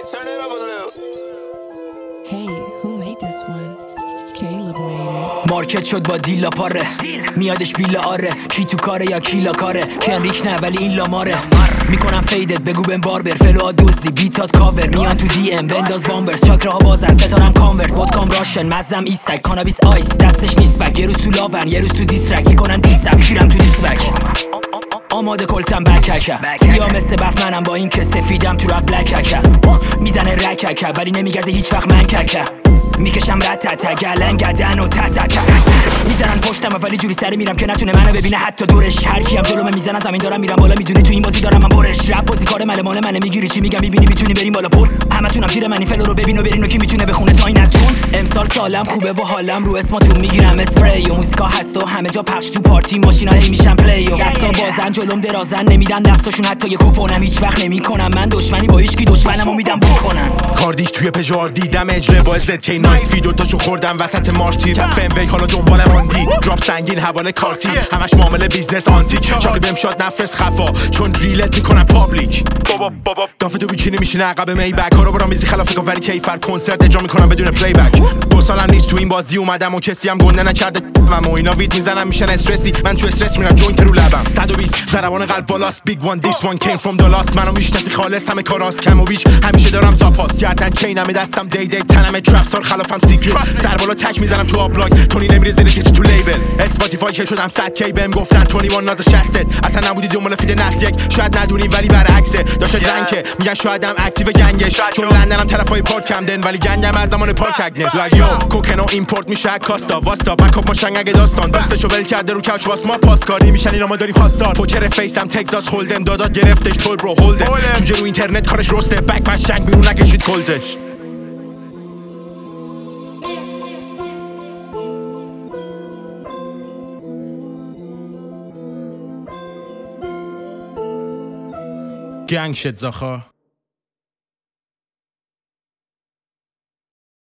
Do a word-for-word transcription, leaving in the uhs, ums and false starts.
turn it up a little. Hey, who made this one? Caleb made it. مارکت شد با دیلا پاره میادش بیلا آره کی تو کاره یا کیلا کاره کنریک نه ولی این لاماره میکنم فیدت بگو بهم باربر فلوها دوزی بیتات کاور میان تو دی ام بنداز بامبرز چاکراها بازن ستارم کانورس ودکام راشن مزم ایستک کانابیس آیس دستش نیست بک یه روز تو لاون یه روز تو دیسترک میکنن دیستم کیرم تو دیسبک آماده کلتم بککه سیاه مثل بف منم با این که سفیدم تو رپ بلککه میزنه رککه ولی نمیگزه هیچ وقت من ککه میکشم رتته گلن گدن و تتکه میزنن پشتم ولی جوری سری میرم که نتونه منو ببینه حتی دورش هر کیم جلومه میزنه زمین دارم میرم بالا میدونی تو این بازی دارم من برش رپ بازی کار مال مال منه میگیری چی میگم میبینی میتونی بریم بالا پر همتونم پیر من این فلو رو ببین و برین و کی میتونه بخونه تا این نتوند امسال سالم خوبه و حالم رو اسماتون میگیرم اسپری و موزیکا هست و همه جا پخش تو پارتی ماشینا هی میشن پلی و دستا بازن جلوم درازن نمیدن دستاشون حتی یه کوپونم هیچ وقت نمیکنم من دشمنی با هیچ کی دشمنمو میدم بکنن کاردیش توی پژار دیدم اجله با زد کی نایفی دو تاشو خوردم وسط مارش تیر فم وی حالا دنبالم آندی دراپ سنگین حواله کارتی همش معامله بیزنس آنتیک چاقی بهم شاد نفس خفا چون دریلت میکنم پابلیک بابا بابا دافه تو بیکینی میشینه عقب می بک ها رو برام میزی خلاف کافری کیفر کنسرت اجرا میکنم بدون پلی بک دو سالم نیست تو این بازی اومدم و کسی هم گنده نکرده و اینا ویت میزنم میشن استرسی من تو استرس میرم جوینت رو لبم صد و بیست ضربان قلب بالاست بیگ وان دیس وان کیم فرام دالاس منو میشناسی خالص همه کاراست کم و بیش همیشه دارم زاپاس گردن چینم دستم دی دی تنم ترپستار خلافم سیکرت سر بالا تک میزنم تو آبلاگ تونی نمیره زیر کسی تو لیبل اسپاتیفای که شدم صد کی بهم گفتن تونی وان ناز شصت اصلا نبودی دنبال فید نس یک شاید ندونی ولی برعکسه داشت رنگ میگن شایدم اکتیو گنگش چون لندنم طرفای پارک کمدن ولی گنگم از زمان پارک اگنس لاگیو کوکنو ایمپورت میشه کاستا واستا بکاپ ماشنگ اگه داستان دستشو ول کرده رو کوچ واس ما پاسکاری میشن اینا ما داریم خواستار پوکر فیسم تگزاس هولدم دادات گرفتش تول برو هولدم جوجه رو اینترنت کارش رسته بک ماشنگ بیرون نکشید کلتش گنگ شد زاخا